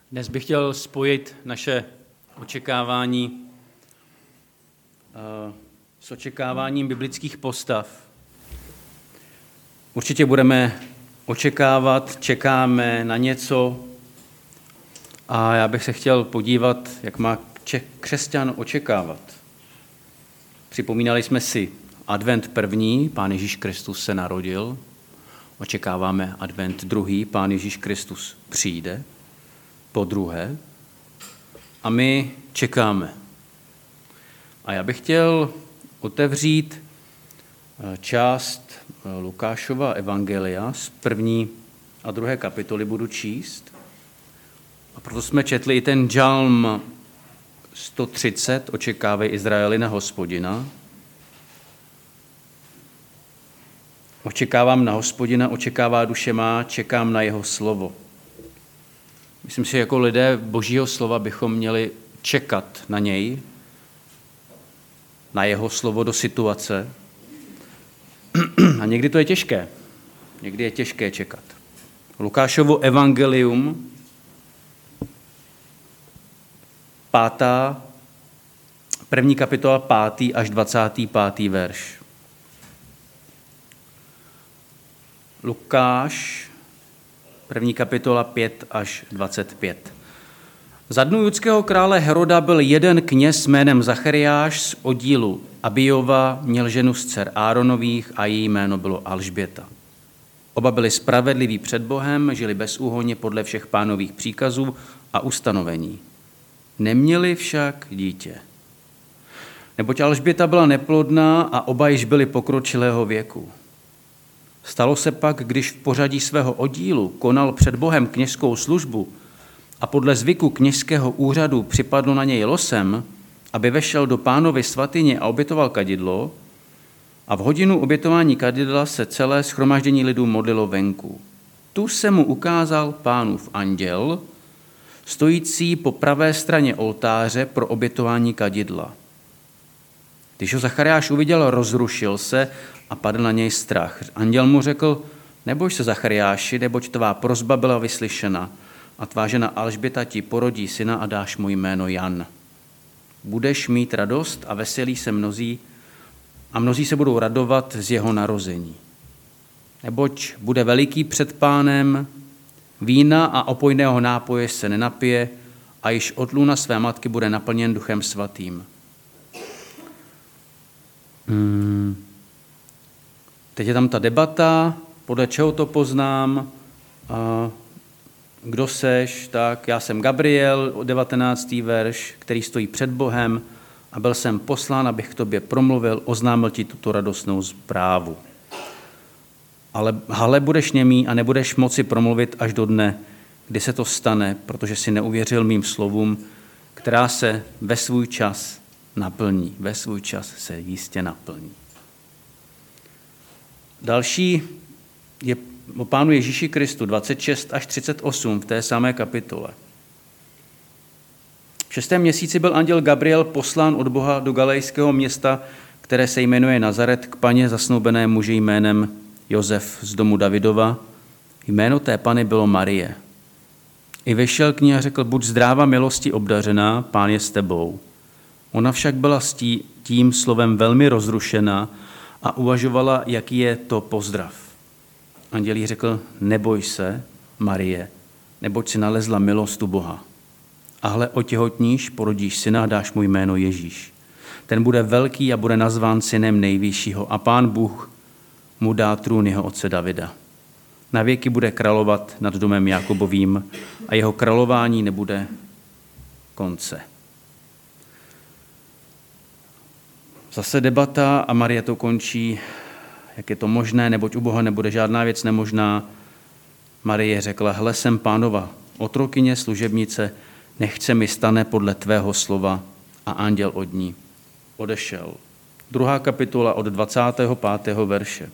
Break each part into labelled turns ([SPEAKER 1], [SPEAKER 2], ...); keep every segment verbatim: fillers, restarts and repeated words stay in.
[SPEAKER 1] Dnes bych chtěl spojit naše očekávání s očekáváním biblických postav. Určitě budeme očekávat, čekáme na něco a já bych se chtěl podívat, jak má křesťan očekávat. Připomínali jsme si advent první, Pán Ježíš Kristus se narodil. Očekáváme advent druhý, Pán Ježíš Kristus přijde po druhé a my čekáme. A já bych chtěl otevřít část Lukášova evangelia z první a druhé kapitoly budu číst. A proto jsme četli i ten žalm sto třicet, očekávej Izraeli na Hospodina. Očekávám na Hospodina, očekává duše má, čekám na jeho slovo. Myslím si, že jako lidé Božího slova bychom měli čekat na něj, na jeho slovo do situace. A někdy to je těžké. Někdy je těžké čekat. Lukášovo evangelium, pátá, první kapitola, pátý až dvacátý pátý verš. Lukáš, první kapitola pět až dvacet pět. Za dnů judského krále Heroda byl jeden kněz jménem Zachariáš z oddílu Abijova, měl ženu z dcer Áronových a její jméno bylo Alžběta. Oba byli spravedliví před Bohem, žili bezúhonně podle všech Pánových příkazů a ustanovení. Neměli však dítě. Neboť Alžběta byla neplodná a oba již byli pokročilého věku. Stalo se pak, když v pořadí svého oddílu konal před Bohem kněžskou službu a podle zvyku kněžského úřadu připadlo na něj losem, aby vešel do Pánovy svatyně a obětoval kadidlo, a v hodinu obětování kadidla se celé shromáždění lidu modlilo venku. Tu se mu ukázal Pánův anděl, stojící po pravé straně oltáře pro obětování kadidla. Když ho Zachariáš uviděl, rozrušil se a padl na něj strach. Anděl mu řekl, neboj se, Zachariáši, neboť tvá prosba byla vyslyšena a tvá žena Alžběta ti porodí syna a dáš mu jméno Jan. Budeš mít radost a veselí se mnozí a mnozí se budou radovat z jeho narození. Neboť bude veliký před Pánem, vína a opojného nápoje se nenapije a již od lůna své matky bude naplněn Duchem svatým. Hmm. Teď je tam ta debata, podle čeho to poznám, a kdo seš, tak já jsem Gabriel, devatenáctý verš, který stojí před Bohem a byl jsem poslán, abych k tobě promluvil, oznámil ti tuto radostnou zprávu. Ale hale budeš němý a nebudeš moci promluvit až do dne, kdy se to stane, protože si neuvěřil mým slovům, která se ve svůj čas naplní. Ve svůj čas se jistě naplní. Další je o Pánu Ježíši Kristu, dvacet šest až třicet osm v té samé kapitole. V šestém měsíci byl anděl Gabriel poslán od Boha do galilejského města, které se jmenuje Nazaret, k paně zasnoubené muži jménem Josef z domu Davidova. Jméno té pany bylo Marie. I vyšel k ní a řekl, buď zdráva milosti obdařená, Pán je s tebou. Ona však byla s tím slovem velmi rozrušená a uvažovala, jaký je to pozdrav. Anděl jí řekl, neboj se, Marie, neboť si nalezla milost u Boha. A hle, otěhotníš, porodíš syna a dáš mu jméno Ježíš. Ten bude velký a bude nazván synem nejvyššího a Pán Bůh mu dá trůn jeho otce Davida. Na věky bude královat nad domem Jakobovým a jeho králování nebude konce. Zase debata a Marie to končí, jak je to možné, neboť u Boha nebude žádná věc nemožná. Marie řekla, hle, jsem Pánova otrokyně, služebnice, nechce mi stane podle tvého slova, a anděl od ní odešel. Druhá kapitola od dvacátého pátého verše.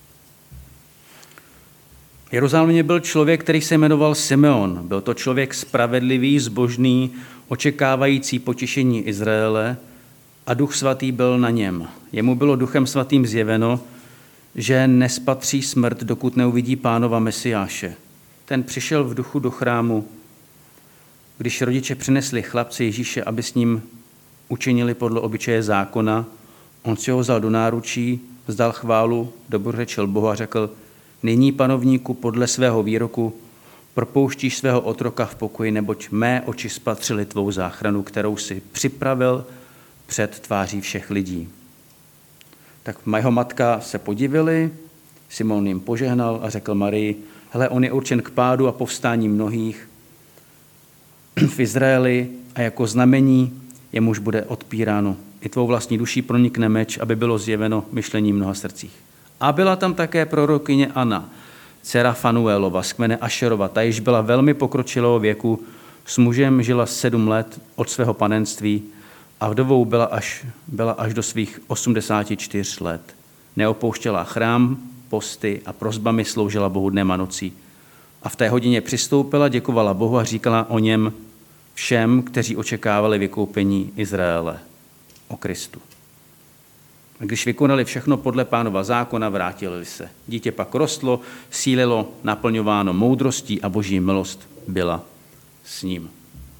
[SPEAKER 1] V Jeruzalémě byl člověk, který se jmenoval Simeon. Byl to člověk spravedlivý, zbožný, očekávající potěšení Izraele, a Duch svatý byl na něm. Jemu bylo Duchem svatým zjeveno, že nespatří smrt, dokud neuvidí Pánova Mesiáše. Ten přišel v duchu do chrámu když rodiče přinesli chlapce Ježíše, aby s ním učinili podle obyčeje zákona, on si ho vzal do náručí, vzdal chválu, dobrořečil Bohu a řekl, nyní, panovníku, podle svého výroku propouštíš svého otroka v pokoji, neboť mé oči spatřily tvou záchranu, kterou si připravil před tváří všech lidí. Tak jeho matka se podivili, Simon jim požehnal a řekl Marii, hele, on je určen k pádu a povstání mnohých v Izraeli a jako znamení jemuž bude odpíráno. I tvou vlastní duší pronikne meč, aby bylo zjeveno myšlení mnoha srdcích. A byla tam také prorokyně Anna, dcera Fanuelova z kmene Ašerova. Ta již byla velmi pokročilého věku, s mužem žila sedm let od svého panenství a vdovou byla až, byla až do svých osmdesáti čtyř let. Neopouštěla chrám, posty a prosbami sloužila Bohu dnem a nocí. A v té hodině přistoupila, děkovala Bohu a říkala o něm všem, kteří očekávali vykoupení Izraele, o Kristu. A když vykonali všechno podle Pánova zákona, vrátili se. Dítě pak rostlo, sílilo, naplňováno moudrostí a boží milost byla s ním.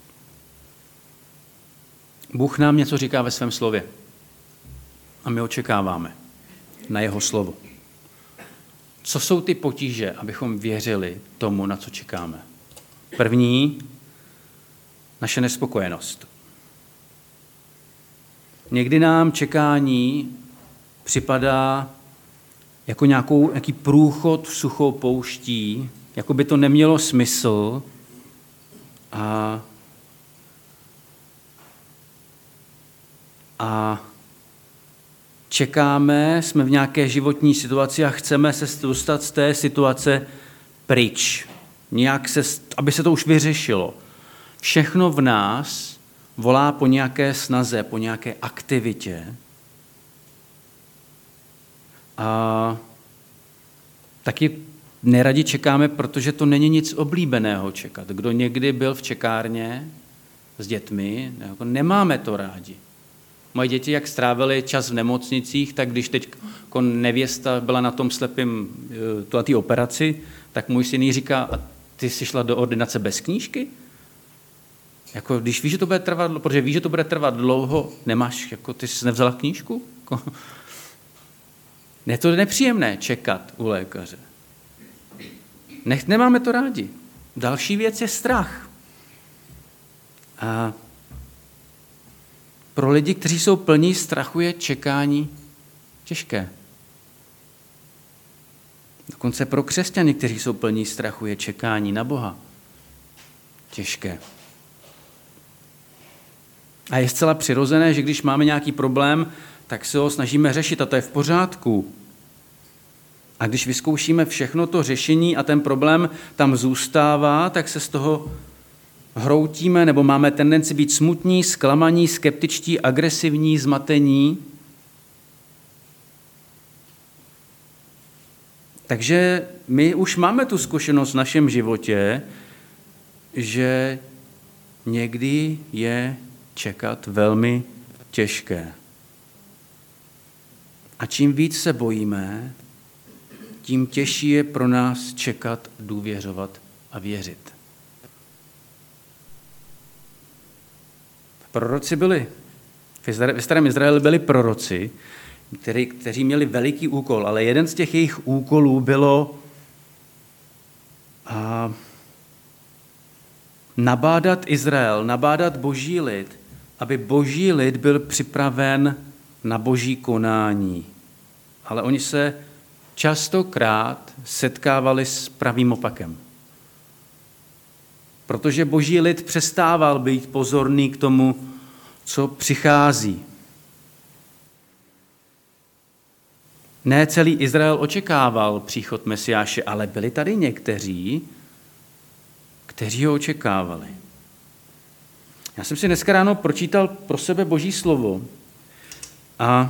[SPEAKER 1] Bůh nám něco říká ve svém slově a my očekáváme na jeho slovo. Co jsou ty potíže, abychom věřili tomu, na co čekáme? První, naše nespokojenost. Někdy nám čekání připadá jako nějakou, nějaký průchod suchou pouští, jako by to nemělo smysl a, a čekáme, jsme v nějaké životní situaci a chceme se dostat z té situace pryč, nějak se, aby se to už vyřešilo. Všechno v nás volá po nějaké snaze, po nějaké aktivitě. A taky neradi čekáme, protože to není nic oblíbeného čekat. Kdo někdy byl v čekárně s dětmi, jako nemáme to rádi. Moje děti, jak strávili čas v nemocnicích, tak když teď nevěsta byla na tom slepým, na té operaci, tak můj syn jí říká, a ty jsi šla do ordinace bez knížky? Jako, když víš, že to bude trvat, protože víš, že to bude trvat dlouho, nemáš, jako ty jsi nevzala knížku? Je to nepříjemné čekat u lékaře. Nech, nemáme to rádi. Další věc je strach. A pro lidi, kteří jsou plní strachu, je čekání těžké. Dokonce pro křesťany, kteří jsou plní strachu, je čekání na Boha těžké. A je zcela přirozené, že když máme nějaký problém, tak se ho snažíme řešit a to je v pořádku. A když vyzkoušíme všechno to řešení a ten problém tam zůstává, tak se z toho hroutíme nebo máme tendenci být smutní, zklamaní, skeptičtí, agresivní, zmatení. Takže my už máme tu zkušenost v našem životě, že někdy je čekat velmi těžké. A čím víc se bojíme, tím těžší je pro nás čekat, důvěřovat a věřit. Proroci byli, ve starém Izraeli byli proroci, který, kteří měli veliký úkol, ale jeden z těch jejich úkolů bylo a, nabádat Izrael, nabádat boží lid, aby boží lid byl připraven na boží konání. Ale oni se častokrát setkávali s pravým opakem. Protože boží lid přestával být pozorný k tomu, co přichází. Ne celý Izrael očekával příchod Mesiáše, ale byli tady někteří, kteří ho očekávali. Já jsem si dneska ráno pročítal pro sebe boží slovo a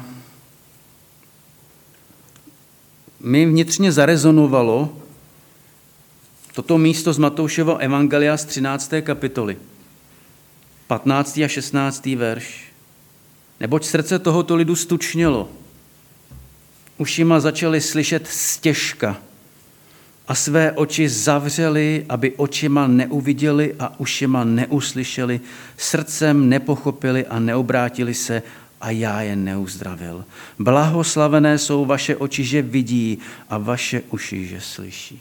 [SPEAKER 1] mi vnitřně zarezonovalo toto místo z Matoušova evangelia z třinácté kapitoly, patnáctý a šestnáctý verš. Neboť srdce tohoto lidu stučnělo. Ušima začali slyšet stěžka a své oči zavřeli, aby očima neuviděli a ušima neuslyšeli, srdcem nepochopili a neobrátili se a já je neuzdravil. Blahoslavené jsou vaše oči, že vidí a vaše uši, že slyší.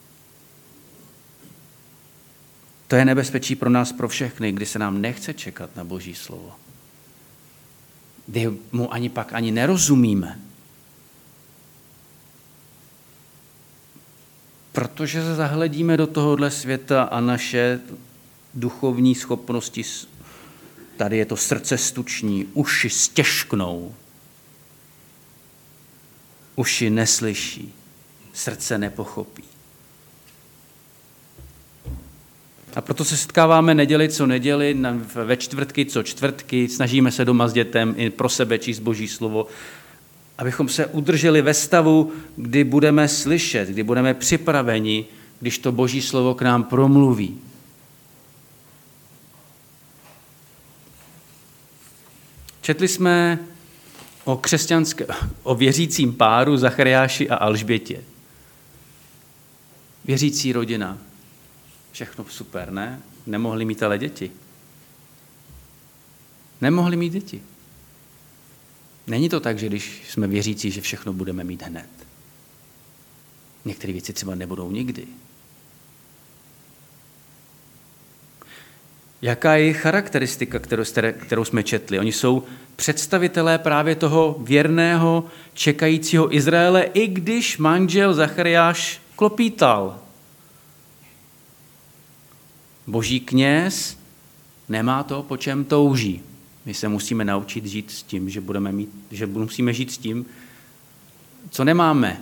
[SPEAKER 1] To je nebezpečí pro nás, pro všechny, kdy se nám nechce čekat na Boží slovo. Kdy mu ani pak ani nerozumíme. Protože se zahledíme do tohohle světa a naše duchovní schopnosti, tady je to srdce stuční, uši stěžknou, uši neslyší, srdce nepochopí. A proto se setkáváme neděli co neděli, ve čtvrtky co čtvrtky, snažíme se doma s dětem i pro sebe číst Boží slovo, abychom se udrželi ve stavu, kdy budeme slyšet, kdy budeme připraveni, když to Boží slovo k nám promluví. Četli jsme o křesťanské, o věřícím páru Zachariáši a Alžbětě. Věřící rodina. Všechno super, ne? Nemohli mít ale děti. Nemohli mít děti. Není to tak, že když jsme věřící, že všechno budeme mít hned. Některé věci třeba nebudou nikdy. Jaká je charakteristika, kterou, kterou jsme četli? Oni jsou představitelé právě toho věrného, čekajícího Izraele, i když manžel Zachariáš klopítal. Boží kněz nemá to, po čem touží. My se musíme naučit žít s tím, že, budeme mít, že musíme žít s tím, co nemáme.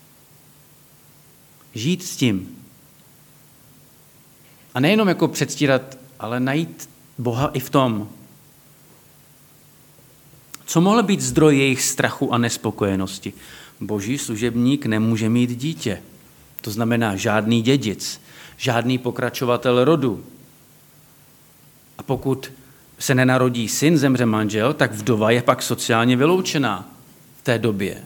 [SPEAKER 1] Žít s tím. A nejenom jako předstírat, ale najít Boha i v tom. Co mohl být zdroj jejich strachu a nespokojenosti? Boží služebník nemůže mít dítě. To znamená žádný dědic, žádný pokračovatel rodu. A pokud se nenarodí syn, zemře manžel, tak vdova je pak sociálně vyloučená v té době.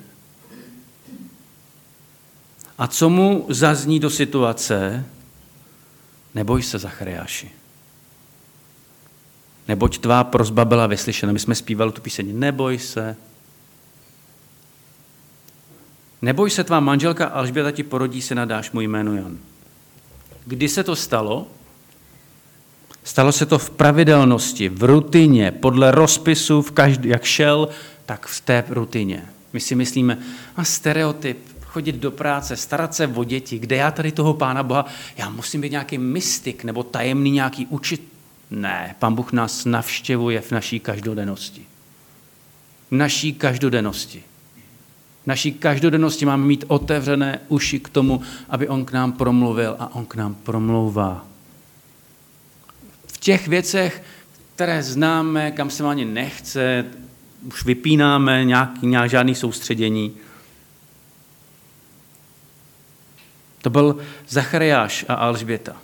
[SPEAKER 1] A co mu zazní do situace? Neboj se, Zachariáši. Neboť tvá prosba byla vyslyšena. My jsme zpívali tu píseň. Neboj se. Neboj se, tvá manželka Alžběta ti porodí syna, dáš mu jméno Jan. Kdy se to stalo? Stalo se to v pravidelnosti, v rutině, podle rozpisu, v každý, jak šel, tak v té rutině. My si myslíme, a stereotyp, chodit do práce, starat se o děti, kde já tady toho Pána Boha, já musím být nějaký mystik nebo tajemný nějaký učit. Ne, Pán Bůh nás navštěvuje v naší každodennosti. V naší každodennosti. V naší každodennosti máme mít otevřené uši k tomu, aby on k nám promluvil a on k nám promlouvá. V těch věcech, které známe, kam se ani nechce, už vypínáme nějaký, nějak žádný soustředění. To byl Zachariáš a Alžběta.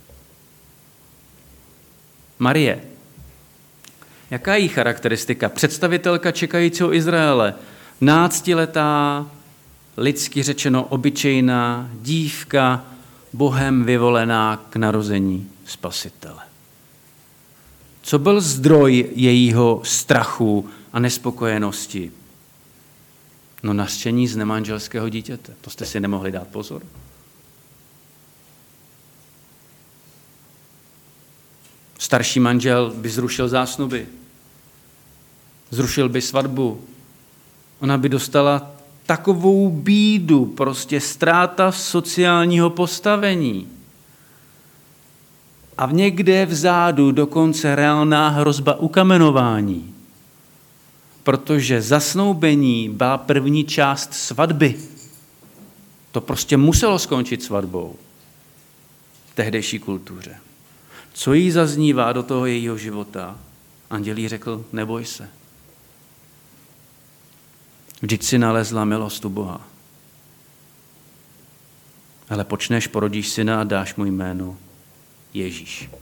[SPEAKER 1] Marie. Jaká je jí charakteristika? Představitelka čekajícího Izraele. Náctiletá, lidsky řečeno obyčejná dívka, Bohem vyvolená k narození Spasitele. Co byl zdroj jejího strachu a nespokojenosti? No nařčení z nemanželského dítěte. To jste si nemohli dát pozor. Starší manžel by zrušil zásnuby. Zrušil by svatbu. Ona by dostala takovou bídu, prostě ztráta sociálního postavení. A v někde vzadu dokonce reálná hrozba ukamenování. Protože zasnoubení byla první část svatby. To prostě muselo skončit svatbou v tehdejší kultuře. Co jí zaznívá do toho jejího života? Anděl jí řekl, neboj se. Vždyť si nalezla milost u Boha. Ale počneš, porodíš syna a dáš mu jméno Ježíš.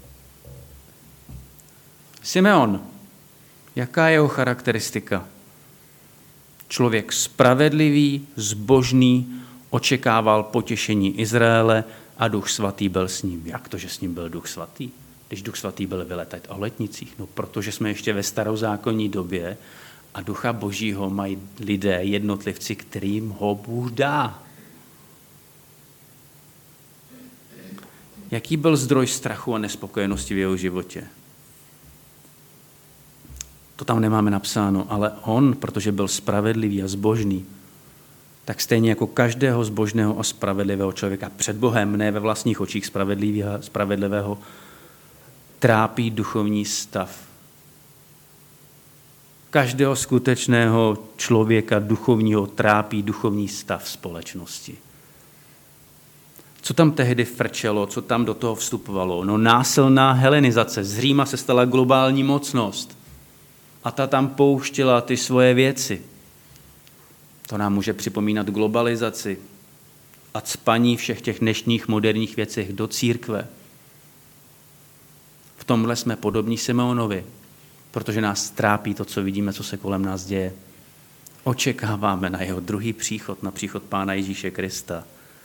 [SPEAKER 1] Simeon. Jaká je jeho charakteristika? Člověk spravedlivý, zbožný, očekával potěšení Izraele a Duch svatý byl s ním. Jak to, že s ním byl Duch svatý? Když Duch svatý byl vyletat o letnicích? No, protože jsme ještě ve starozákonní době a Ducha Božího mají lidé, jednotlivci, kterým ho Bůh dá. Jaký byl zdroj strachu a nespokojenosti v jeho životě? To tam nemáme napsáno, ale on, protože byl spravedlivý a zbožný, tak stejně jako každého zbožného a spravedlivého člověka před Bohem, ne ve vlastních očích spravedlivého, trápí duchovní stav. Každého skutečného člověka duchovního trápí duchovní stav společnosti. Co tam tehdy frčelo, co tam do toho vstupovalo? No násilná helenizace. Z Říma se stala globální mocnost. A ta tam pouštěla ty svoje věci. To nám může připomínat globalizaci a cpaní všech těch dnešních moderních věcech do církve. V tomhle jsme podobní Simeonovi, protože nás trápí to, co vidíme, co se kolem nás děje. Očekáváme na jeho druhý příchod, na příchod Pána Ježíše Krista.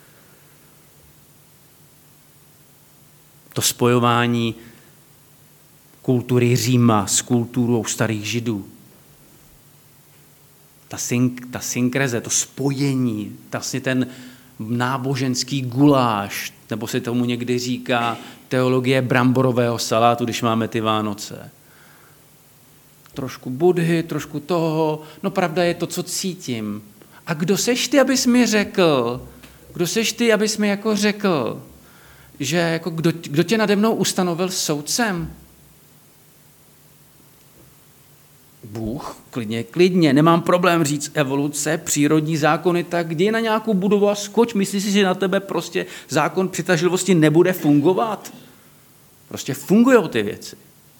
[SPEAKER 1] To spojování kultury Říma s kulturou starých Židů. Ta, synk, ta synkreze, to spojení, vlastně ten náboženský guláš, nebo se tomu někdy říká teologie bramborového salátu, když máme ty Vánoce. Trošku Budhy, trošku toho, no pravda je to, co cítím. A kdo seš ty, abys mi řekl? Kdo seš ty, abys mi jako řekl, že jako kdo, kdo tě nade mnou ustanovil soudcem? Bůh, klidně, klidně, nemám problém říct evoluce, přírodní zákony, tak jdi na nějakou budovu a skoč, myslíš si, že na tebe prostě zákon přitažlivosti nebude fungovat? Prostě fungují ty věci.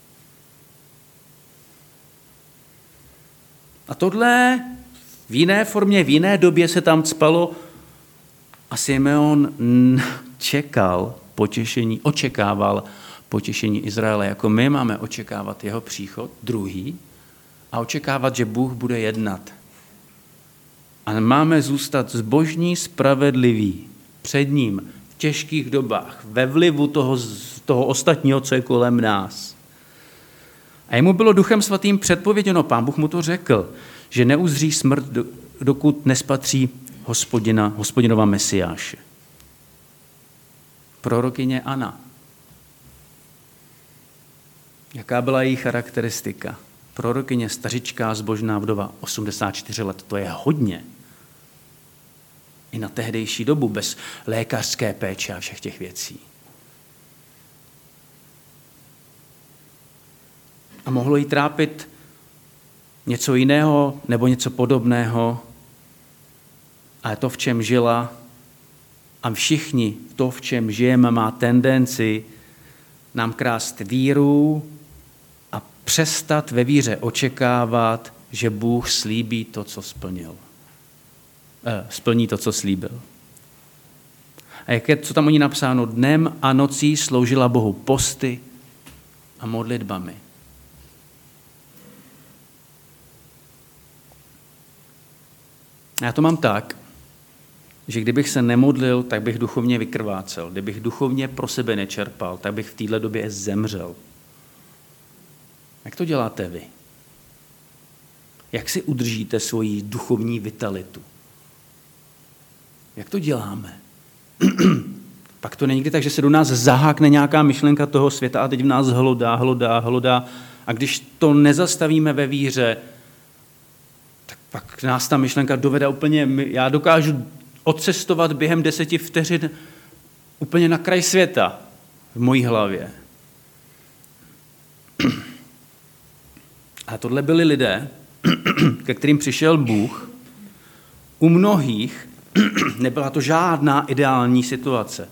[SPEAKER 1] A tohle v jiné formě, v jiné době se tam cpalo a Simeon čekal potěšení, očekával potěšení Izraele, jako my máme očekávat jeho příchod, druhý, a očekávat, že Bůh bude jednat. A máme zůstat zbožní, spravedliví před ním v těžkých dobách, ve vlivu toho, toho ostatního, co je kolem nás. A jemu bylo Duchem svatým předpověděno, Pán Bůh mu to řekl, že neuzří smrt, dokud nespatří hospodina, hospodinova Mesiáše. Prorokyně Anna. Jaká byla její charakteristika? Prorokyně, stařičká, zbožná vdova, osmdesát čtyři let, to je hodně. I na tehdejší dobu, bez lékařské péče a všech těch věcí. A mohlo jí trápit něco jiného nebo něco podobného, ale to, v čem žila, a všichni to, v čem žijeme, má tendenci nám krást víru a přestat ve víře očekávat, že Bůh slíbí to, co splnil. Eh, splní to, co slíbil. A jak je, co tam o ní napsáno? Dnem a nocí sloužila Bohu posty a modlitbami. Já to mám tak, že kdybych se nemodlil, tak bych duchovně vykrvácel. Kdybych duchovně pro sebe nečerpal, tak bych v této době zemřel. Jak to děláte vy? Jak si udržíte svoji duchovní vitalitu? Jak to děláme? Pak to není někdy tak, že se do nás zahákne nějaká myšlenka toho světa a teď v nás hlodá, hlodá, hlodá. A když to nezastavíme ve víře, tak pak nás ta myšlenka dovede úplně, já dokážu odcestovat během deseti vteřin úplně na kraj světa v mojí hlavě. A tohle byli lidé, ke kterým přišel Bůh. U mnohých nebyla to žádná ideální situace.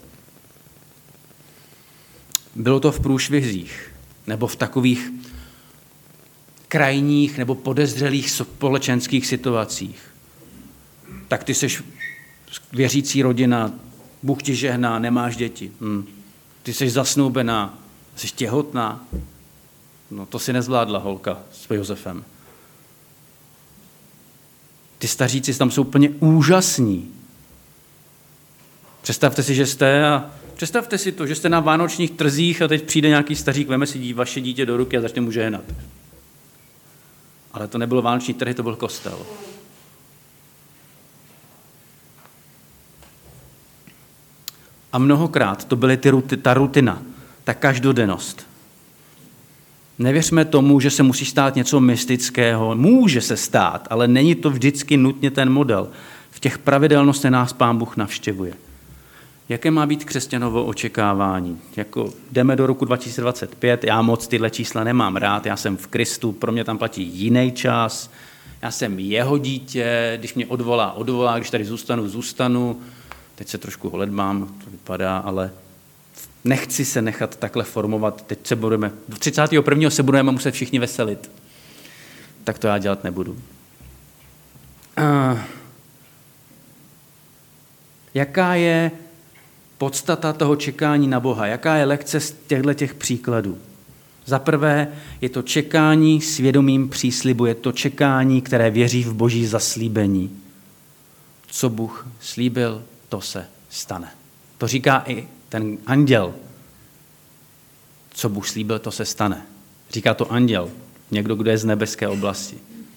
[SPEAKER 1] Bylo to v průšvizích, nebo v takových krajních nebo podezřelých společenských situacích. Tak ty seš věřící rodina, Bůh ti žehná, nemáš děti. Hm. Ty seš zasnoubená, jsi těhotná. No to si nezvládla holka s Josefem. Ty staříci tam jsou úplně úžasní. Představte si, že jste a představte si to, že jste na vánočních trzích a teď přijde nějaký stařík, veme si vaše dítě do ruky a začne mu žehnat. Ale to nebylo vánoční trhy, to byl kostel. A mnohokrát to byly ty, ta rutina, ta každodennost. Nevěřme tomu, že se musí stát něco mystického. Může se stát, ale není to vždycky nutně ten model. V těch pravidelnostech nás Pán Bůh navštěvuje. Jaké má být křesťanovo očekávání? Jako jdeme do roku dva tisíce dvacet pět, já moc tyhle čísla nemám rád, já jsem v Kristu, pro mě tam platí jiný čas, já jsem jeho dítě, když mě odvolá, odvolá, když tady zůstanu, zůstanu. Teď se trošku holedbám, to vypadá, ale nechci se nechat takhle formovat. Teď se budeme, třicátého prvního se budeme muset všichni veselit. Tak to já dělat nebudu. Uh, jaká je podstata toho čekání na Boha? Jaká je lekce z těchto těch příkladů? Za prvé je to čekání svědomím příslibu, je to čekání, které věří v Boží zaslíbení. Co Bůh slíbil, to se stane. To říká i ten anděl. Co Bůh slíbil, to se stane. Říká to anděl, někdo, kdo je z nebeské oblasti.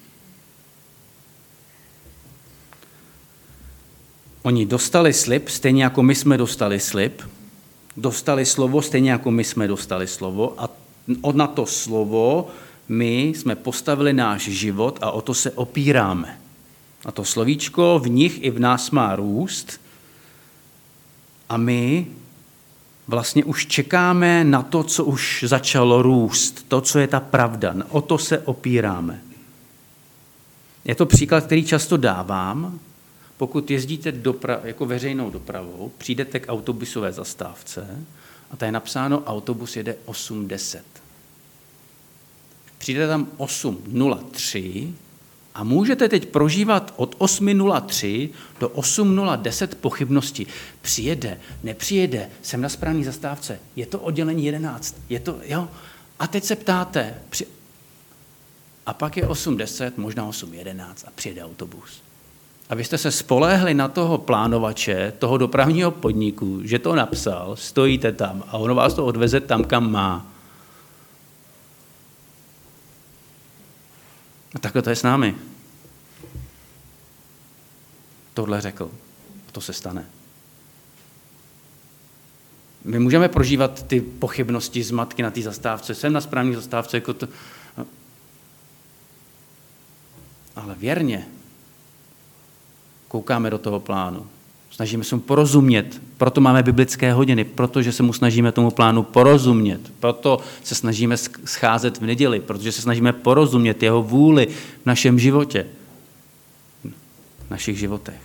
[SPEAKER 1] Oni dostali slib, stejně jako my jsme dostali slib, dostali slovo, stejně jako my jsme dostali slovo a na to slovo my jsme postavili náš život a o to se opíráme. A to slovíčko v nich i v nás má růst a my vlastně už čekáme na to, co už začalo růst, to, co je ta pravda. O to se opíráme. Je to příklad, který často dávám. Pokud jezdíte dopra- jako veřejnou dopravou, přijdete k autobusové zastávce a tady je napsáno, autobus jede osm deset. Přijdete tam osm nula tři a můžete teď prožívat od osm nula tři do osm nula deset pochybnosti. Přijede, nepřijede, jsem na správné zastávce, je to oddělení jedenáct, je to, jo. A teď se ptáte, při... a pak je osm deset, možná osm jedenáct a přijede autobus. A vy jste se spoléhli na toho plánovače, toho dopravního podniku, že to napsal, stojíte tam a ono vás to odveze tam, kam má. A takhle to je s námi. Tohle řekl. To se stane. My můžeme prožívat ty pochybnosti, zmatky na té zastávce. Jsem na správné zastávce, jako to... Ale věrně koukáme do toho plánu. Snažíme se mu porozumět. Proto máme biblické hodiny, protože se mu snažíme tomu plánu porozumět. Proto se snažíme scházet v neděli, protože se snažíme porozumět jeho vůli v našem životě. V našich životech.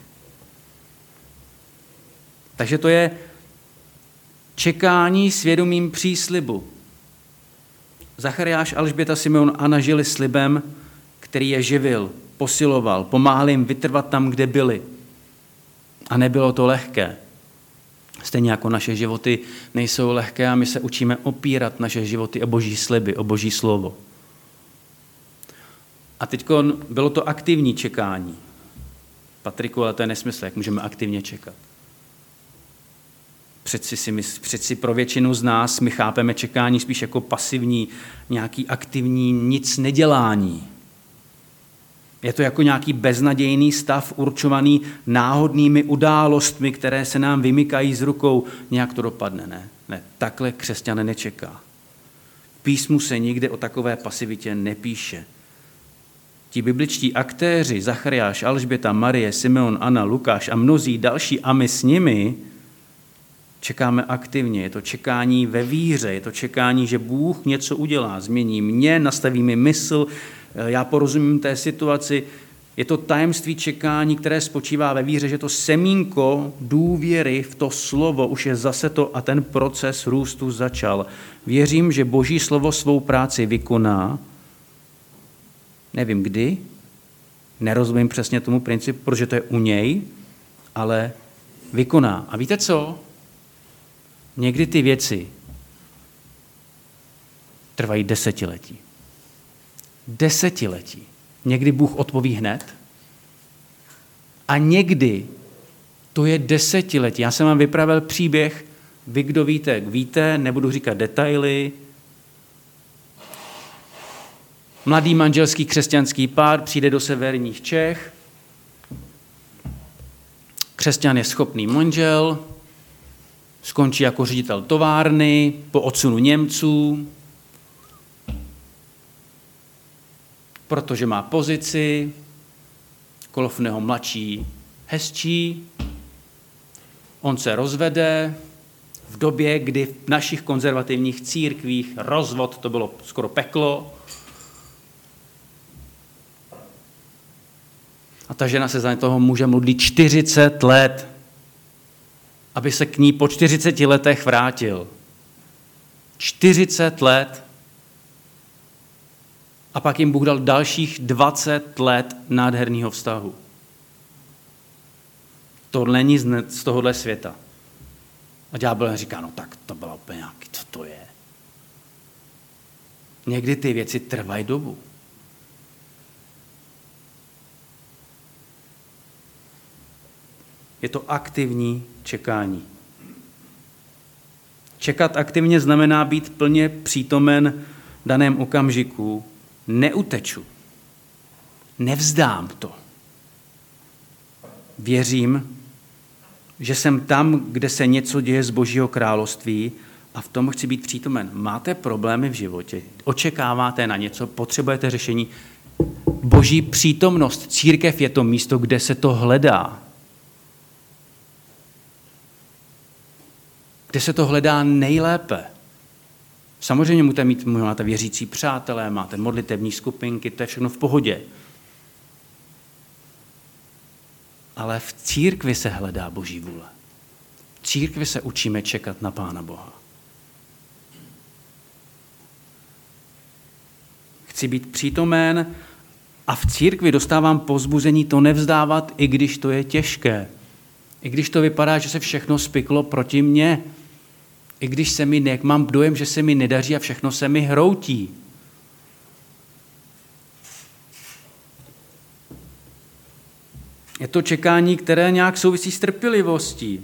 [SPEAKER 1] Takže to je čekání svědomím příslibu. Zachariáš, Alžběta, Simeon, Anna žili slibem, který je živil, posiloval, pomáhal jim vytrvat tam, kde byli. A nebylo to lehké. Stejně jako naše životy nejsou lehké a my se učíme opírat naše životy o Boží sliby, o Boží slovo. A teď bylo to aktivní čekání. Patriku, ale to je nesmysl, jak můžeme aktivně čekat. Přeci, si my, přeci pro většinu z nás my chápeme čekání spíš jako pasivní, nějaký aktivní nic nedělání. Je to jako nějaký beznadějný stav určovaný náhodnými událostmi, které se nám vymykají z rukou. Nějak to dopadne, ne? Ne, takhle křesťan nečeká. V písmu se nikde o takové pasivitě nepíše. Ti bibličtí aktéři, Zachariáš, Alžběta, Marie, Simeon, Anna, Lukáš a mnozí další a my s nimi čekáme aktivně. Je to čekání ve víře, je to čekání, že Bůh něco udělá, změní mě, nastaví mi mysl, já porozumím té situaci. Je to tajemství čekání, které spočívá ve víře, že to semínko důvěry v to slovo už je zase to a ten proces růstu začal. Věřím, že Boží slovo svou práci vykoná. Nevím kdy, nerozumím přesně tomu principu, protože to je u něj, ale vykoná. A víte co? Někdy ty věci trvají desetiletí. Desetiletí. Někdy Bůh odpoví hned a někdy to je desetiletí. Já jsem vám vyprávěl příběh, vy, kdo víte, víte, nebudu říkat detaily. Mladý manželský křesťanský pár přijde do severních Čech. Křesťan je schopný manžel, skončí jako ředitel továrny po odsunu Němců, protože má pozici, Kolofného mladší hezčí, on se rozvede v době, kdy v našich konzervativních církvích rozvod to bylo skoro peklo. A ta žena se za toho muže modlí čtyřicet let, aby se k ní po čtyřiceti letech vrátil. čtyřicet let. A pak jim Bůh dal dalších dvacet let nádherného vztahu. To není z tohohle světa. A ďábel říká, no tak to bylo úplně nějaký, co to je. Někdy ty věci trvají dobu. Je to aktivní čekání. Čekat aktivně znamená být plně přítomen v daném okamžiku. Neuteču. Nevzdám to. Věřím, že jsem tam, kde se něco děje z Božího království a v tom chci být přítomen. Máte problémy v životě, očekáváte na něco, potřebujete řešení. Boží přítomnost, církev je to místo, kde se to hledá. Kde se to hledá nejlépe. Samozřejmě můžete mít, máte věřící přátelé, máte modlitevní skupinky, to je všechno v pohodě. Ale v církvi se hledá Boží vůle. V církvi se učíme čekat na Pána Boha. Chci být přítomen a v církvi dostávám povzbuzení to nevzdávat, i když to je těžké. I když to vypadá, že se všechno spiklo proti mně. I když se mi, jak mám dojem, že se mi nedaří a všechno se mi hroutí. Je to čekání, které nějak souvisí s trpělivostí.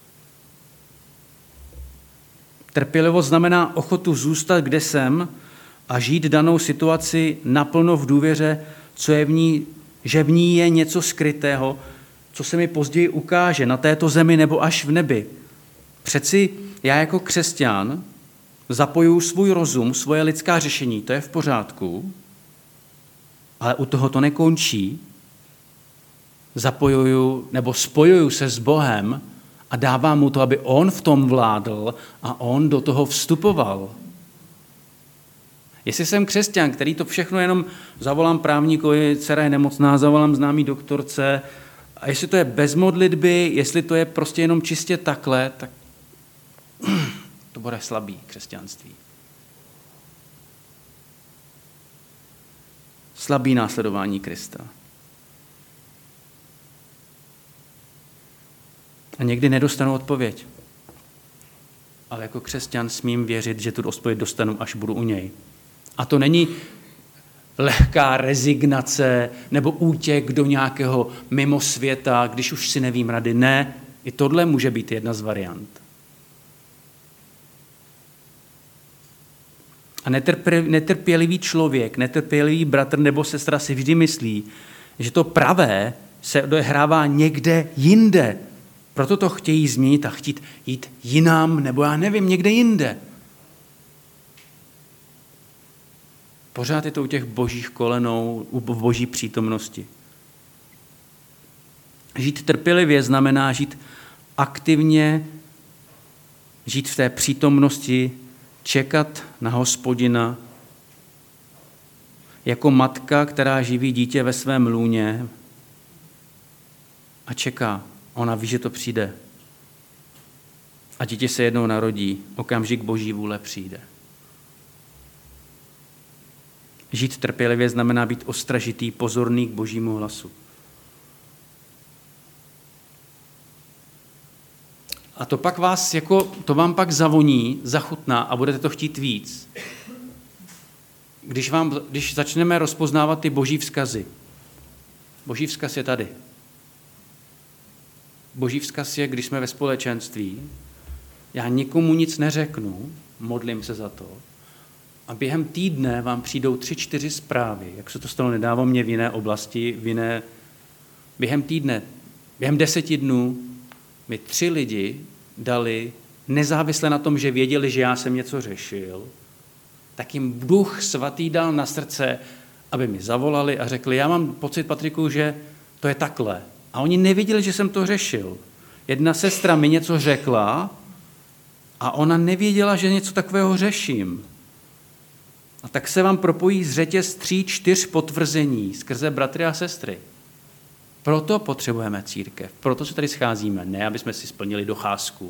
[SPEAKER 1] Trpělivost znamená ochotu zůstat, kde jsem a žít danou situaci naplno v důvěře, co je v ní, že v ní je něco skrytého, co se mi později ukáže na této zemi nebo až v nebi. Přeci já jako křesťan zapojuju svůj rozum, svoje lidská řešení, to je v pořádku, ale u toho to nekončí. Zapojuju nebo spojuju se s Bohem a dávám mu to, aby on v tom vládl a on do toho vstupoval. Jestli jsem křesťan, který to všechno jenom zavolám právníkovi, dcera je nemocná, zavolám známý doktorce, a jestli to je bez modlitby, jestli to je prostě jenom čistě takhle, tak to bude slabý křesťanství. Slabý následování Krista. A někdy nedostanu odpověď. Ale jako křesťan smím věřit, že tu odpověď dostanu, až budu u něj. A to není lehká rezignace nebo útěk do nějakého mimo světa, když už si nevím rady. Ne, i tohle může být jedna z variant. A netrpělivý člověk, netrpělivý bratr nebo sestra si vždy myslí, že to pravé se odehrává někde jinde. Proto to chtějí změnit a chtít jít jinam, nebo já nevím, někde jinde. Pořád je to u těch božích kolenou, u boží přítomnosti. Žít trpělivě znamená žít aktivně, žít v té přítomnosti, čekat na Hospodina, jako matka, která živí dítě ve svém lůně a čeká. Ona ví, že to přijde. A dítě se jednou narodí, okamžik boží vůle přijde. Žít trpělivě znamená být ostražitý, pozorný k božímu hlasu. A to pak vás, jako, to vám pak zavoní, zachutná a budete to chtít víc. Když, vám, když začneme rozpoznávat ty boží vzkazy. Boží vzkaz je tady. boží vzkaz je, když jsme ve společenství, já nikomu nic neřeknu, modlím se za to, a během týdne vám přijdou tři, čtyři zprávy, jak se to stalo nedávno mě v jiné oblasti, v jiné, během týdne, během deseti dnů mi tři lidi dali, nezávisle na tom, že věděli, že já jsem něco řešil, tak jim Duch Svatý dal na srdce, aby mi zavolali a řekli, já mám pocit, Patriku, že to je takhle. A oni nevěděli, že jsem to řešil. Jedna sestra mi něco řekla a ona nevěděla, že něco takového řeším. A tak se vám propojí řetěz tří, čtyř potvrzení skrze bratry a sestry. Proto potřebujeme církev, proto se tady scházíme, ne aby jsme si splnili docházku,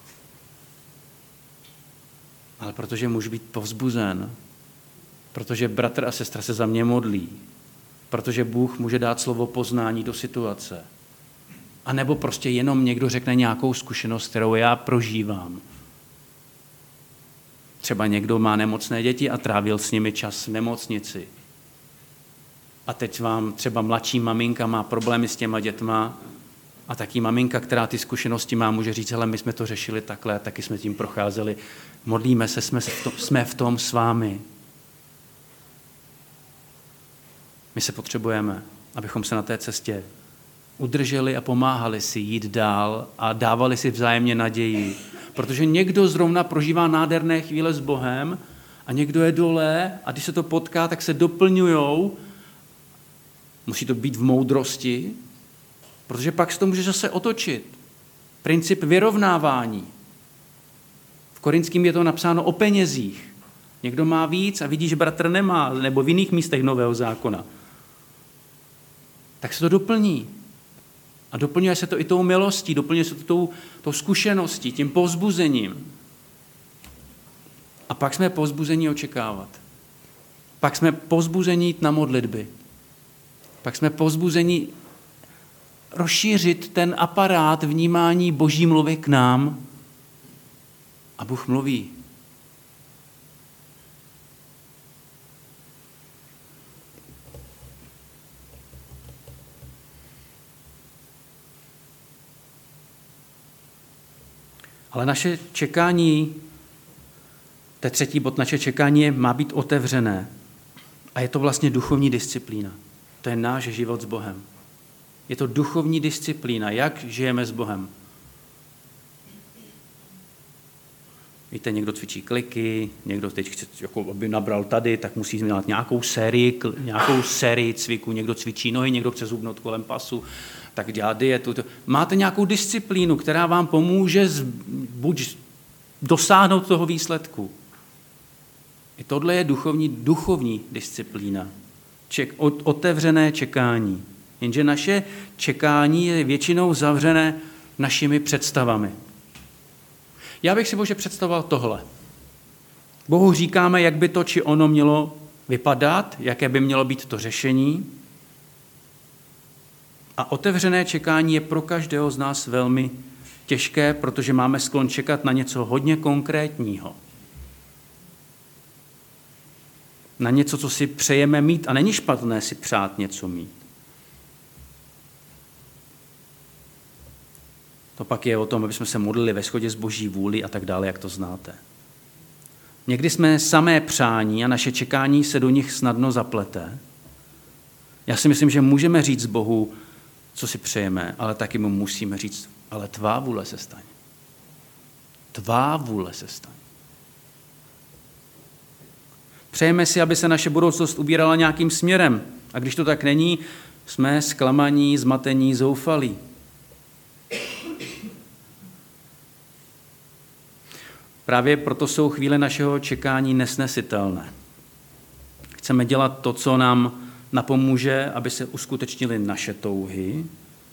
[SPEAKER 1] ale protože můžu být povzbuzen, protože bratr a sestra se za mě modlí, protože Bůh může dát slovo poznání do situace. A nebo prostě jenom někdo řekne nějakou zkušenost, kterou já prožívám. Třeba někdo má nemocné děti a trávil s nimi čas v nemocnici. A teď vám třeba mladší maminka má problémy s těma dětma a taky maminka, která ty zkušenosti má, může říct, hele, my jsme to řešili takhle, taky jsme tím procházeli. Modlíme se, jsme v tom, jsme v tom s vámi. My se potřebujeme, abychom se na té cestě udrželi a pomáhali si jít dál a dávali si vzájemně naději. Protože někdo zrovna prožívá nádherné chvíle s Bohem a někdo je dole a když se to potká, tak se doplňujou. Musí to být v moudrosti, protože pak se to může zase otočit. Princip vyrovnávání. V Korinským je to napsáno o penězích. Někdo má víc a vidí, že bratr nemá, nebo v jiných místech Nového zákona. Tak se to doplní. A doplňuje se to i tou milostí, doplňuje se to tou, tou zkušeností, tím povzbuzením. A pak jsme povzbuzení očekávat. Pak jsme povzbuzení jít na modlitby. Pak jsme povzbuzení rozšířit ten aparát vnímání Boží mluvy k nám. A Bůh mluví. Ale naše čekání, to je třetí bod, naše čekání je, má být otevřené. A je to vlastně duchovní disciplína. To je náš život s Bohem. Je to duchovní disciplína, jak žijeme s Bohem. Víte, někdo cvičí kliky, někdo teď chce, jako aby nabral tady, tak musí mít nějakou sérii, nějakou sérii cviků, někdo cvičí nohy, někdo chce zhubnout kolem pasu, tak dělá dietu. Máte nějakou disciplínu, která vám pomůže z, buď dosáhnout toho výsledku. I tohle je duchovní, duchovní disciplína. Ček, otevřené čekání. Jenže naše čekání je většinou zavřené našimi představami. Já bych si, Bože, představoval tohle. Bohu říkáme, jak by to či ono mělo vypadat, jaké by mělo být to řešení. A otevřené čekání je pro každého z nás velmi těžké, protože máme sklon čekat na něco hodně konkrétního. Na něco, co si přejeme mít. A není špatné si přát něco mít. To pak je o tom, aby jsme se modlili ve shodě s Boží vůli a tak dále, jak to znáte. Někdy jsme samé přání a naše čekání se do nich snadno zaplete. Já si myslím, že můžeme říct Bohu, co si přejeme, ale taky mu musíme říct, ale tvá vůle se staň. Tvá vůle se staň. Přejeme si, aby se naše budoucnost ubírala nějakým směrem. A když to tak není, jsme zklamaní, zmatení, zoufalí. Právě proto jsou chvíle našeho čekání nesnesitelné. Chceme dělat to, co nám napomůže, aby se uskutečnily naše touhy,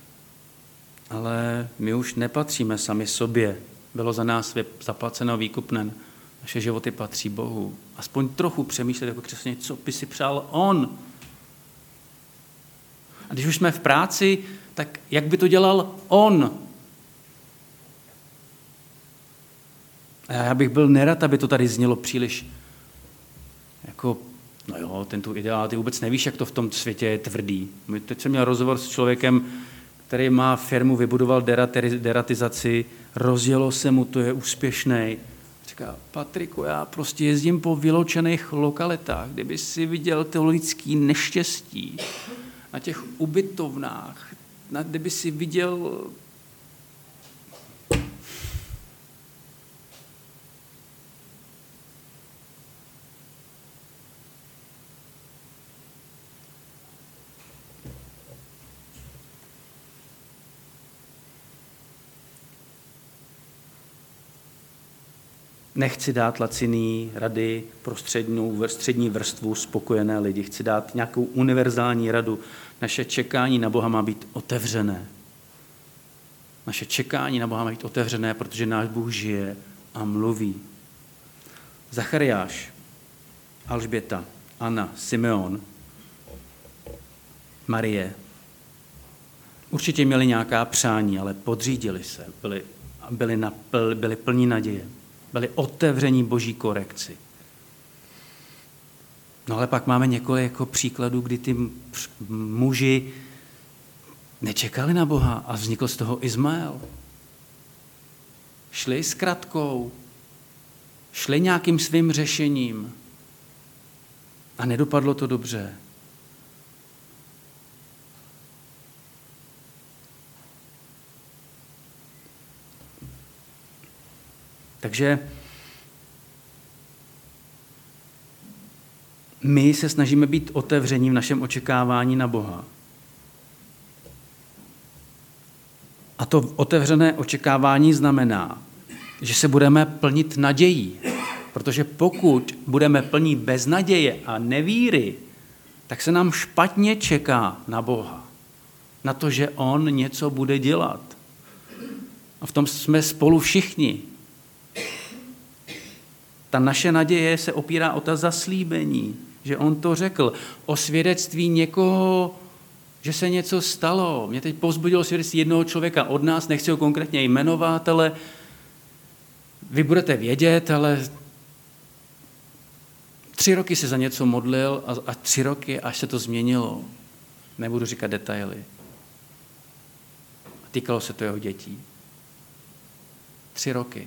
[SPEAKER 1] ale my už nepatříme sami sobě. Bylo za nás zaplaceno výkupné. Naše životy patří Bohu. Aspoň trochu přemýšlet jako křesťané, co by si přál on. A když už jsme v práci, tak jak by to dělal on? A já bych byl nerad, aby to tady znělo příliš jako, no jo, ten tu ideál, ty vůbec nevíš, jak to v tom světě je tvrdý. Teď jsem měl rozhovor s člověkem, který má firmu, vybudoval deratizaci, rozjelo se mu, to je úspěšný. Říká, Patriku, já prostě jezdím po vyloučených lokalitách, kdyby si viděl to lidský neštěstí na těch ubytovnách, na, kdyby si viděl... Nechci dát laciný rady pro střední, střední vrstvu spokojené lidi. Chci dát nějakou univerzální radu. Naše čekání na Boha má být otevřené. Naše čekání na Boha má být otevřené, protože náš Bůh žije a mluví. Zachariáš, Alžběta, Anna, Simeon, Marie. Určitě měli nějaká přání, ale podřídili se, byli, byli, napl, byli plní naděje. Byli otevření Boží korekci. No ale pak máme několik jako příkladů, kdy ty muži nečekali na Boha a vznikl z toho Izmael. Šli s kratkou, šli nějakým svým řešením a nedopadlo to dobře. Takže my se snažíme být otevření v našem očekávání na Boha. A to otevřené očekávání znamená, že se budeme plnit nadějí. Protože pokud budeme plní beznaděje a nevíry, tak se nám špatně čeká na Boha. Na to, že on něco bude dělat. A v tom jsme spolu všichni. Ta naše naděje se opírá o ta zaslíbení, že on to řekl, o svědectví někoho, že se něco stalo. Mě teď povzbudilo svědectví jednoho člověka od nás, nechci ho konkrétně jmenovat, ale vy budete vědět, ale tři roky se za něco modlil a, a tři roky, až se to změnilo. Nebudu říkat detaily. A týkalo se to jeho dětí. Tři roky.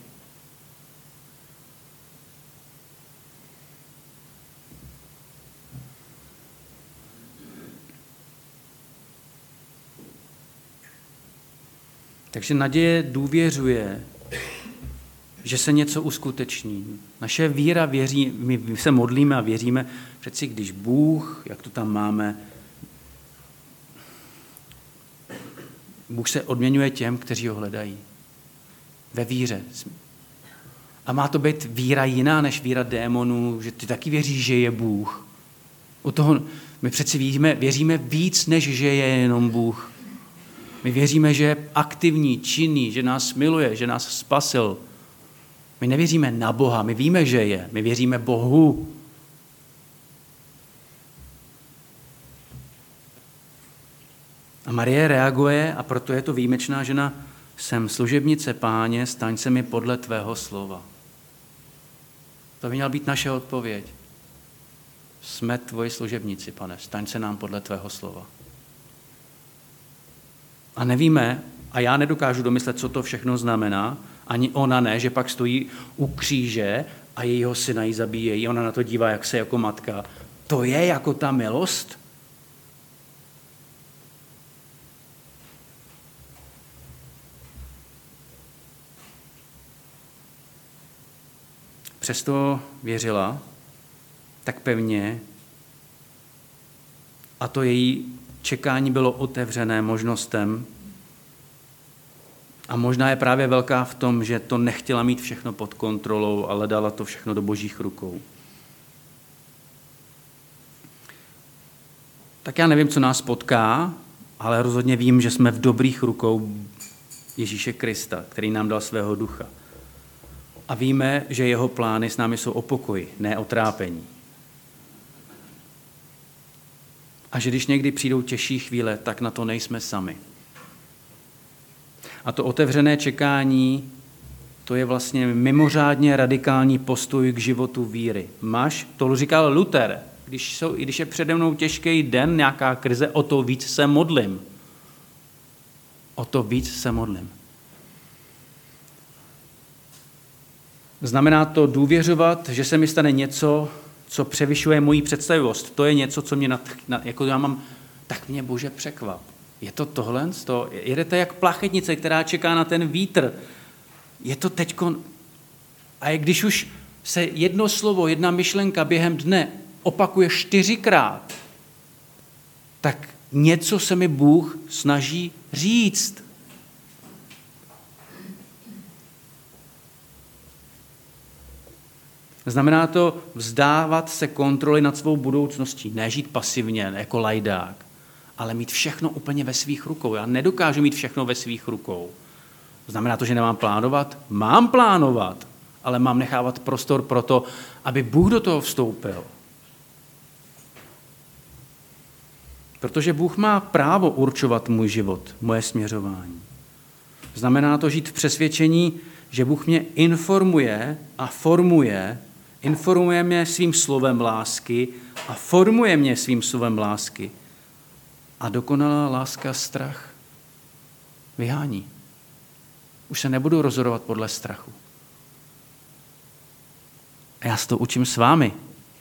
[SPEAKER 1] Takže naděje důvěřuje, že se něco uskuteční. Naše víra věří, my se modlíme a věříme, přeci když Bůh, jak to tam máme, Bůh se odměňuje těm, kteří ho hledají. Ve víře. A má to být víra jiná než víra démonů, že ty taky věříš, že je Bůh. U toho my přeci věříme, věříme víc, než že je jenom Bůh. My věříme, že je aktivní, činný, že nás miluje, že nás spasil. My nevěříme na Boha, my víme, že je. My věříme Bohu. A Marie reaguje, a proto je to výjimečná žena, jsem služebnice Páně, staň se mi podle tvého slova. To by měla být naše odpověď. Jsme tvoji služebníci, Pane, staň se nám podle tvého slova. A nevíme, a já nedokážu domyslet, co to všechno znamená, ani ona ne, že pak stojí u kříže a jejího syna ji zabíjejí, ona na to dívá, jak se jako matka. To je jako ta milost? Přesto věřila tak pevně a to její čekání bylo otevřené možnostem a možná je právě velká v tom, že to nechtěla mít všechno pod kontrolou, ale dala to všechno do Božích rukou. Tak já nevím, co nás potká, ale rozhodně vím, že jsme v dobrých rukou Ježíše Krista, který nám dal svého ducha. A víme, že jeho plány s námi jsou o pokoji, ne o trápení. A že když někdy přijdou těžší chvíle, tak na to nejsme sami. A to otevřené čekání, to je vlastně mimořádně radikální postoj k životu víry. Máš, to říkal Luther, když, jsou, když je přede mnou těžký den, nějaká krize, o to víc se modlím. o to víc se modlím. Znamená to důvěřovat, že se mi stane něco, co převyšuje moji představivost. To je něco, co mě, nad, jako já mám, tak mě Bože překvap. Je to tohle? To, jedete jak plachetnice, která čeká na ten vítr. Je to teďko... A když už se jedno slovo, jedna myšlenka během dne opakuje čtyřikrát, tak něco se mi Bůh snaží říct. Znamená to vzdávat se kontroly nad svou budoucností, ne žít pasivně jako lajdák, ale mít všechno úplně ve svých rukou. Já nedokážu mít všechno ve svých rukou. Znamená to, že nemám plánovat? Mám plánovat, ale mám nechávat prostor pro to, aby Bůh do toho vstoupil. Protože Bůh má právo určovat můj život, moje směřování. Znamená to žít v přesvědčení, že Bůh mě informuje a formuje, informuje mě svým slovem lásky a formuje mě svým slovem lásky. A dokonalá láska strach vyhání. Už se nebudu rozhodovat podle strachu. A já se to učím s vámi.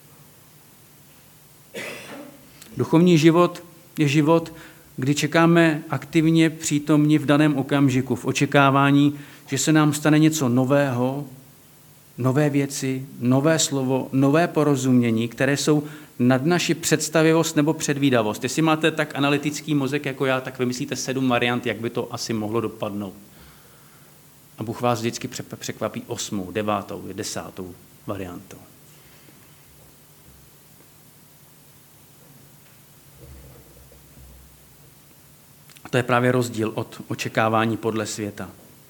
[SPEAKER 1] Duchovní život je život, kdy čekáme aktivně přítomni v daném okamžiku, v očekávání, že se nám stane něco nového, nové věci, nové slovo, nové porozumění, které jsou nad naši představivost nebo předvídavost. Jestli máte tak analytický mozek jako já, tak vymyslíte sedm variant, jak by to asi mohlo dopadnout. A Bůh vás vždycky překvapí osmou, devátou, desátou variantou. A to je právě rozdíl od očekávání podle světa.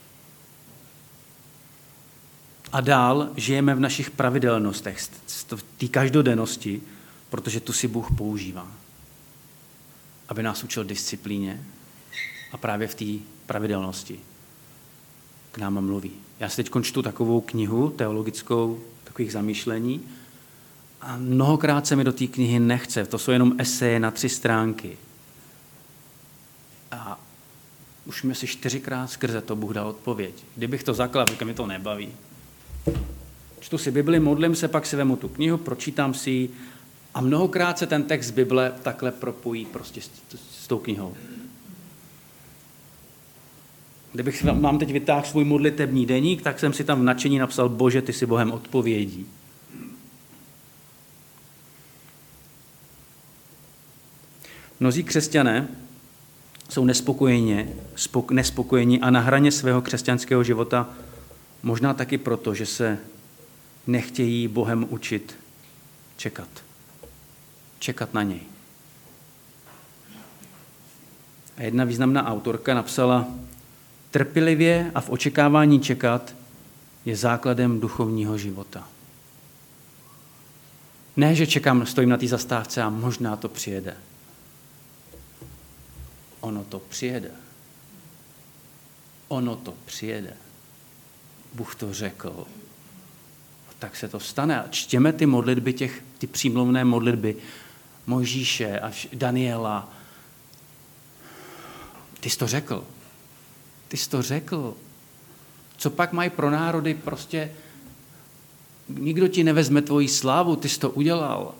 [SPEAKER 1] A dál žijeme v našich pravidelnostech, v té každodennosti, protože tu si Bůh používá, aby nás učil disciplíně a právě v té pravidelnosti k nám mluví. Já si teď čtu takovou knihu teologickou, takových zamýšlení a mnohokrát se mi do té knihy nechce. To jsou jenom eseje na tři stránky. A už mi si čtyřikrát skrze to Bůh dal odpověď. Kdybych to zaklal, tak mi to nebaví. Čtu si Bibli, modlím se, pak si vemu tu knihu, pročítám si ji a mnohokrát se ten text Bible takhle propojí prostě s, s tou knihou. Kdybych vám teď vytáhl svůj modlitební deník, tak jsem si tam v nadšení napsal: Bože, ty jsi Bohem odpovědí. Mnozí křesťané jsou nespokojeni, spok, nespokojeni a na hraně svého křesťanského života možná taky proto, že se nechtějí Bohem učit čekat. Čekat na něj. A jedna významná autorka napsala: trpělivě a v očekávání čekat je základem duchovního života. Ne, že čekám, stojím na té zastávce a možná to přijede. Ono to přijede. Ono to přijede. Bůh to řekl. A tak se to stane. A čtěme ty modlitby, těch, ty přímluvné modlitby Mojžíše a Daniela. Ty jsi to řekl. Ty jsi to řekl. Co pak mají pro národy? Prostě nikdo ti nevezme tvoji slávu, ty jsi to udělal.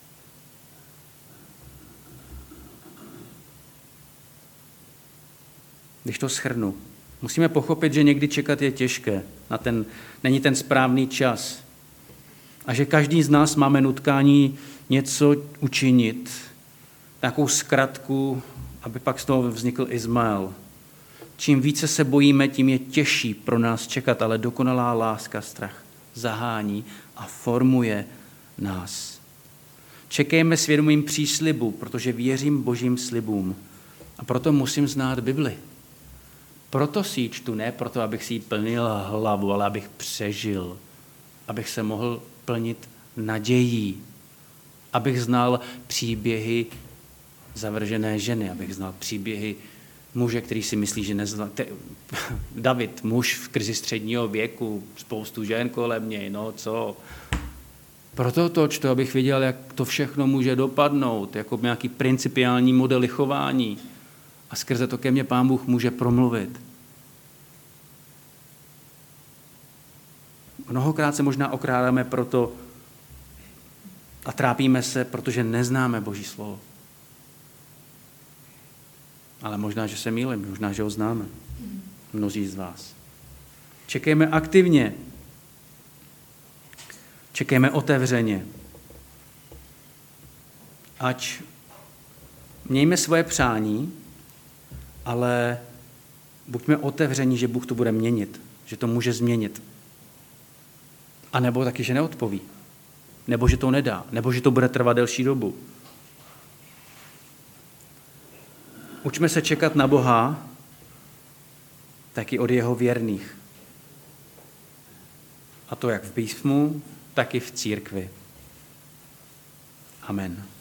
[SPEAKER 1] Když to shrnu, musíme pochopit, že někdy čekat je těžké. Na ten, není ten správný čas. A že každý z nás máme nutkání něco učinit, nějakou zkratku, aby pak z toho vznikl Izmael. Čím více se bojíme, tím je těžší pro nás čekat, ale dokonalá láska strach zahání a formuje nás. Čekejme svědomím příslibu, protože věřím Božím slibům. A proto musím znát Bibli. Proto si ji čtu, ne proto, abych si ji plnil hlavu, ale abych přežil. Abych se mohl plnit nadějí. Abych znal příběhy zavržené ženy, abych znal příběhy muže, který si myslí, že nezná. David, muž v krizi středního věku, spoustu žen kolem něj, no co. Proto to čtu, abych viděl, jak to všechno může dopadnout, jako nějaký principiální modely chování. A A skrze to ke mně Pán Bůh může promluvit. Mnohokrát se možná okrádáme proto a trápíme se, protože neznáme Boží slovo. Ale možná, že se mýlím, možná, že ho známe. Mnozí z vás. Čekejme aktivně. Čekejme otevřeně. Ať mějme svoje přání, ale buďme otevření, že Bůh to bude měnit, že to může změnit. A nebo taky, že neodpoví. Nebo že to nedá. Nebo že to bude trvat delší dobu. Učme se čekat na Boha, taky od jeho věrných. A to jak v písmu, tak i v církvi. Amen.